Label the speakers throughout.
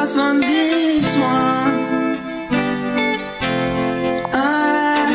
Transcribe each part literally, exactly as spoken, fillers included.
Speaker 1: focus on this one. Ah.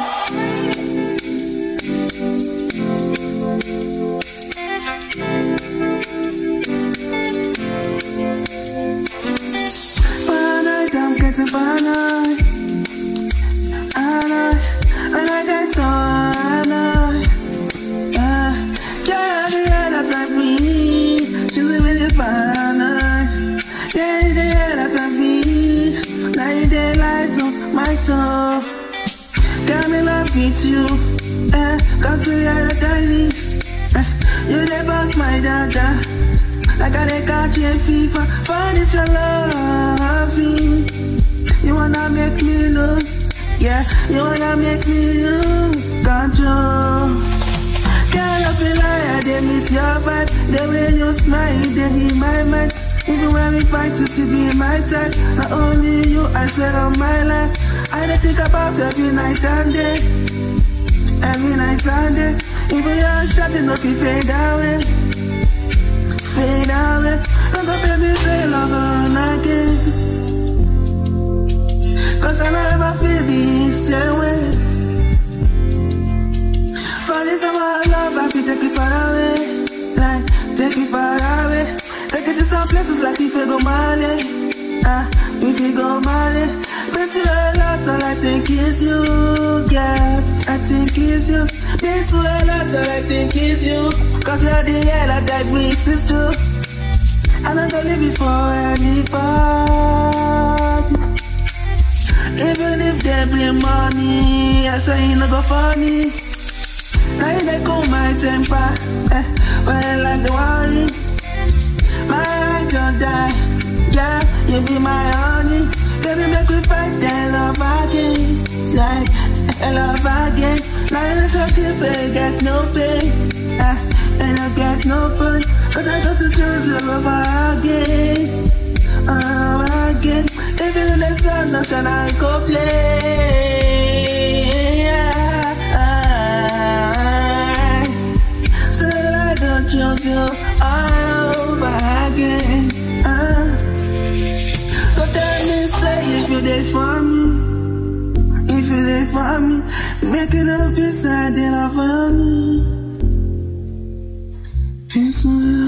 Speaker 1: Paranoid, I'm getting paranoid. Paranoid, and I get so paranoid. Ah, yeah, the air that I breathe, she's really paranoid. Yeah, the air that I breathe, like the lights on my soul. Got me love with you, eh? Cause we are the tiny, eh? You the boss, my dada. Like I dey catch a fever for this your loving. You wanna make me lose, yeah. You wanna make me lose control. Girl, I feel like I dey miss your vibe. The way you smile, they in my mind. Even when we fight, you still be my type. Not only you, I swear on my life. I dey think about every night and day, every night and day. Even your shot, you know, if you fade away, fade away. Don't go baby, feel love again. Cause I never feel the same way. For this our love, I feel take it far away. Like, take it far away. Take it to some places like if you go Mali. Ah, if you go Mali. Been to a lot, all I think is you. Yeah, I think is you. Been to a lot, all I think is you. Cause you're the air that I breathe, is true. I'm not gonna leave you for anybody. Even if they bring money, I say you no go funny. Now you they cool my temper, eh, well like the worry. My heart don't die, yeah, you be my honey. Baby, make we fight that love again, like, I love again. Now you shut your pay, get no pay, eh, and I get no fun. Cause I got to choose you over again, over again. Even in the sun, no shine, I go play, yeah. So I gon' choose you over again, uh. So tell me, say if you there for me, if you there for me, make it up beside it for me. Into